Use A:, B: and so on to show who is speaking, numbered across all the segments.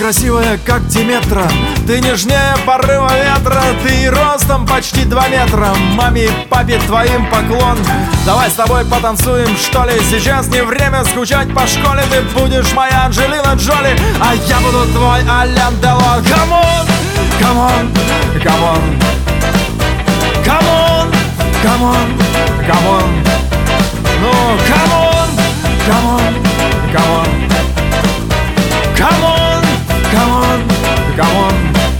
A: красивая, как Диметра, ты нежнее порыва ветра, ты ростом почти 2 метра. Маме и папе твоим поклон. Давай с тобой потанцуем, что ли? Сейчас не время скучать по школе. Ты будешь моя Анджелина Джоли, а я буду твой Ален Делон. Come on, come on, come on, come on, come on, come on. Ну, come on, come on, come on, come on, come on, come on.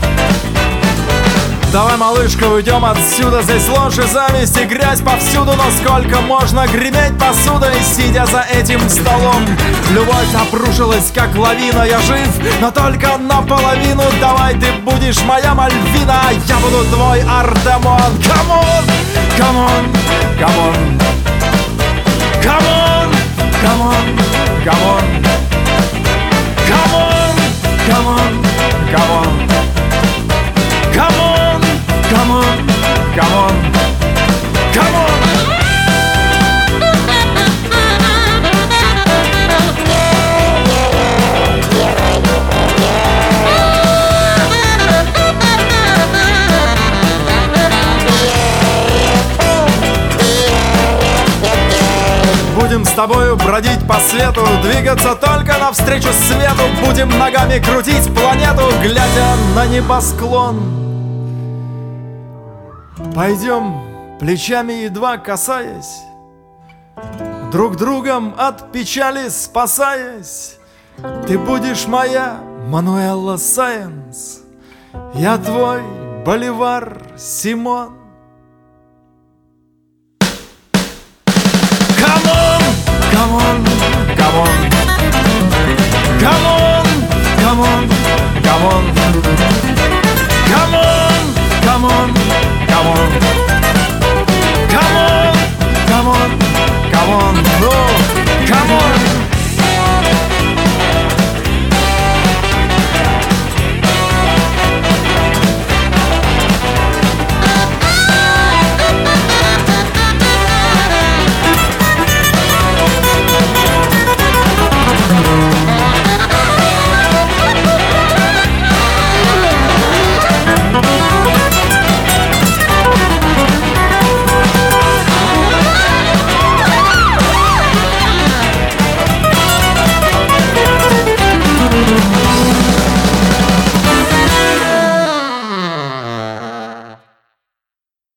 A: Давай, малышка, уйдем отсюда. Здесь ложь и зависть и грязь повсюду. Но сколько можно греметь посудой, сидя за этим столом? Любовь обрушилась, как лавина. Я жив, но только наполовину. Давай, ты будешь моя Мальвина, а я буду твой Артемон. Come on, come on, come on, come on, come on, come on, come on, come on, come on, come on, come on, come on, come on. Будем с тобою бродить по свету, двигаться только навстречу свету. Будем ногами крутить планету, глядя на небосклон. Пойдем плечами едва касаясь, друг другом от печали спасаясь. Ты будешь моя Мануэла Сайенс, я твой Боливар Симон. Come on, come on, come on, come on, come on, come on.